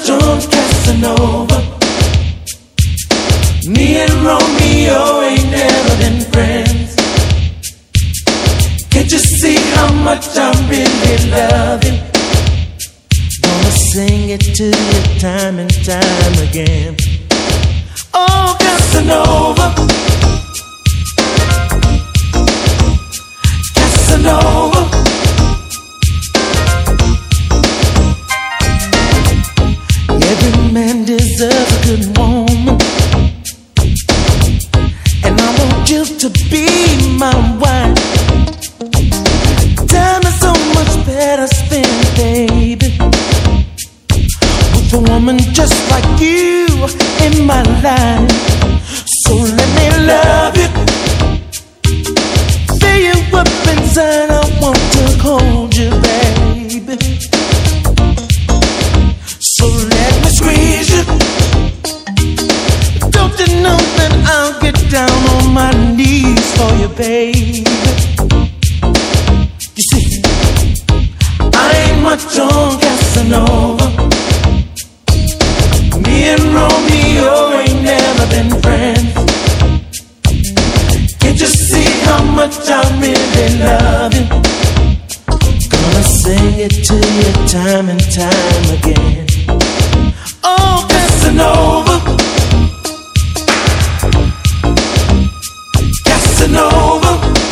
much on Casanova. Me and Romeo ain't never been friends. Can't you see how much I really love you? Gonna sing it to you time and time again. Oh, Casanova, Casanova. Every man deserves a good woman, and I want you to be my wife. Time is so much better spent, baby, with a woman just like you in my life. So let me love you, fill you up inside. I want to hold you, baby. So let me squeeze you. Don't you know that I'll get down on my knees for you, baby? You see, I ain't much on Casanova. Me and Romeo ain't never been friends. Can't you see how much I really love you? Gonna sing it to you time and time again. Oh, Casanova, Casanova.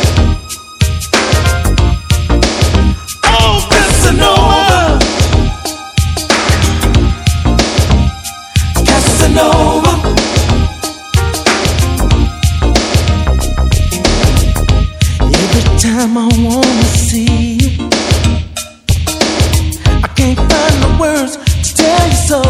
Oh, Casanova, Casanova. Every time I wanna see you, I can't find the words to tell you so.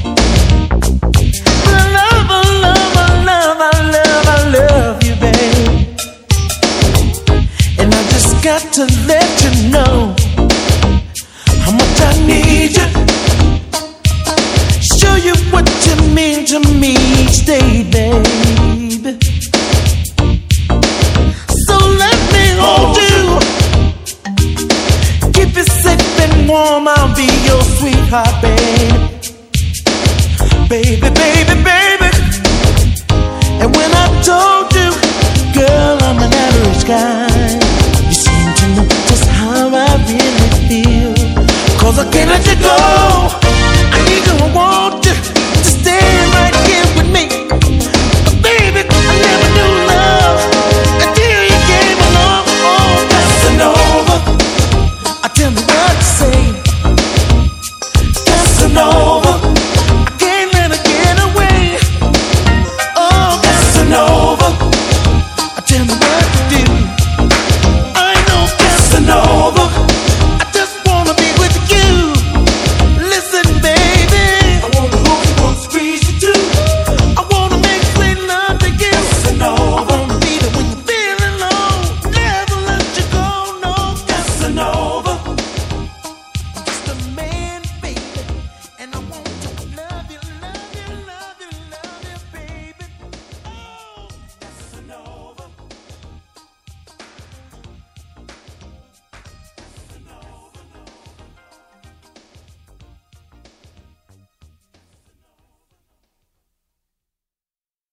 Got to let you know how much I need you. Show you what you mean to me each day, baby. So let me hold you, keep you safe and warm. I'll be your sweetheart, baby. Baby, baby, baby. And when I told you, girl, I'm an average guy, just how I really feel, 'cause I can't let you go.